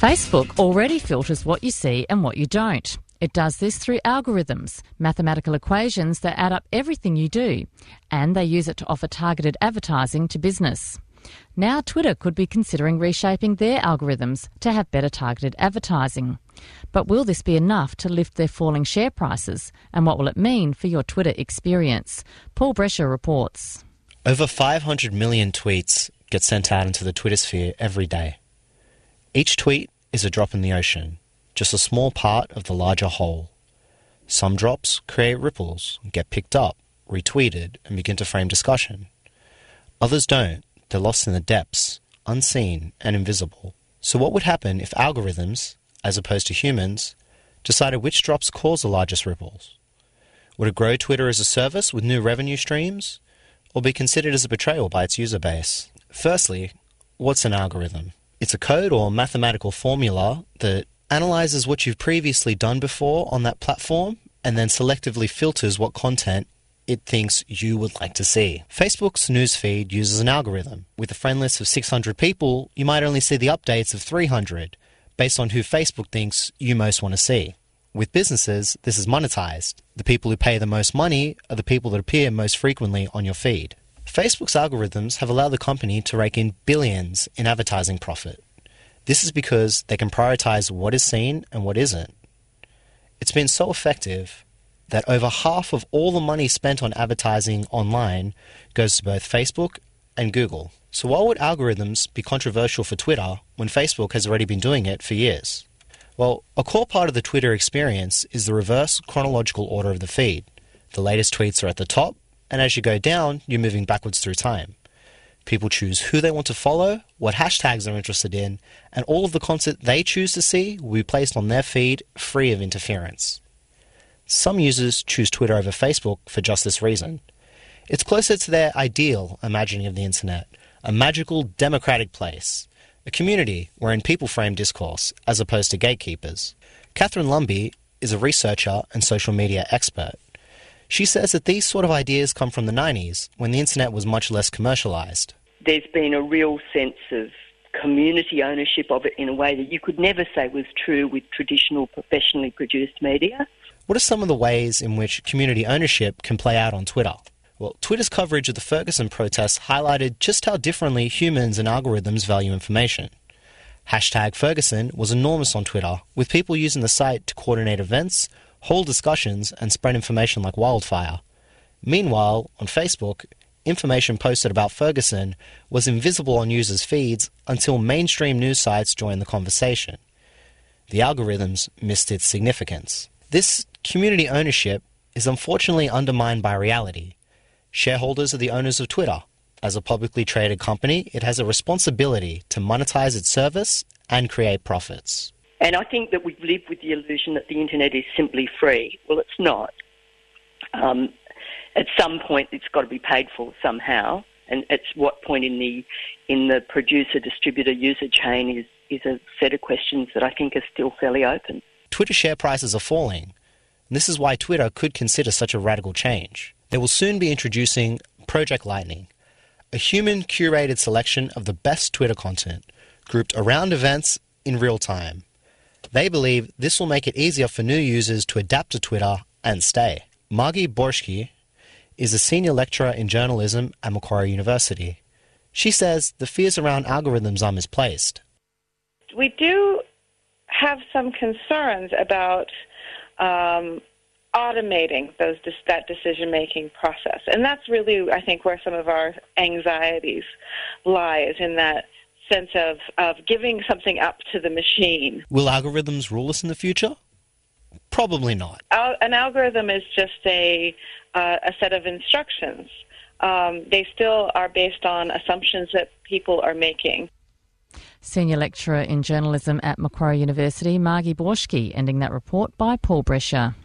Facebook already filters what you see and what you don't. It does this through algorithms, mathematical equations that add up everything you do, and they use it to offer targeted advertising to business. Now Twitter could be considering reshaping their algorithms to have better targeted advertising. But will this be enough to lift their falling share prices? And what will it mean for your Twitter experience? Paul Brescher reports. Over 500 million tweets get sent out into the Twitter sphere every day. Each tweet is a drop in the ocean, just a small part of the larger whole. Some drops create ripples, get picked up, retweeted, and begin to frame discussion. Others don't. They're lost in the depths, unseen and invisible. So what would happen if algorithms, as opposed to humans, decided which drops cause the largest ripples? Would it grow Twitter as a service with new revenue streams, or be considered as a betrayal by its user base? Firstly, what's an algorithm? It's a code or mathematical formula that analyzes what you've previously done before on that platform and then selectively filters what content it thinks you would like to see. Facebook's newsfeed uses an algorithm. With a friend list of 600 people, you might only see the updates of 300, based on who Facebook thinks you most want to see. With businesses, this is monetized. The people who pay the most money are the people that appear most frequently on your feed. Facebook's algorithms have allowed the company to rake in billions in advertising profit. This is because they can prioritize what is seen and what isn't. It's been so effective that over half of all the money spent on advertising online goes to both Facebook and Google. So why would algorithms be controversial for Twitter when Facebook has already been doing it for years? Well, a core part of the Twitter experience is the reverse chronological order of the feed. The latest tweets are at the top, and as you go down, you're moving backwards through time. People choose who they want to follow, what hashtags they're interested in, and all of the content they choose to see will be placed on their feed free of interference. Some users choose Twitter over Facebook for just this reason. It's closer to their ideal imagining of the internet, a magical democratic place, a community wherein people frame discourse as opposed to gatekeepers. Catherine Lumby is a researcher and social media expert. She says that these sort of ideas come from the 90s, when the internet was much less commercialised. There's been a real sense of community ownership of it in a way that you could never say was true with traditional professionally produced media. What are some of the ways in which community ownership can play out on Twitter? Well, Twitter's coverage of the Ferguson protests highlighted just how differently humans and algorithms value information. Hashtag Ferguson was enormous on Twitter, with people using the site to coordinate events, hold discussions, and spread information like wildfire. Meanwhile, on Facebook, information posted about Ferguson was invisible on users' feeds until mainstream news sites joined the conversation. The algorithms missed its significance. This community ownership is unfortunately undermined by reality. Shareholders are the owners of Twitter. As a publicly traded company, it has a responsibility to monetize its service and create profits. And I think that we live with the illusion that the internet is simply free. Well, it's not. At some point, it's got to be paid for somehow. And at what point in the producer, distributor, user chain is a set of questions that I think are still fairly open. Twitter share prices are falling. And this is why Twitter could consider such a radical change. They will soon be introducing Project Lightning, a human-curated selection of the best Twitter content, grouped around events in real time. They believe this will make it easier for new users to adapt to Twitter and stay. Margie Borschke is a senior lecturer in journalism at Macquarie University. She says the fears around algorithms are misplaced. We do have some concerns about automating that decision-making process. And that's really, I think, where some of our anxieties lie, is in that sense of giving something up to the machine. Will algorithms rule us in the future? Probably not. An algorithm is just a set of instructions. They still are based on assumptions that people are making. Senior lecturer in journalism at Macquarie University, Margie Borschke, ending that report by Paul Brescher.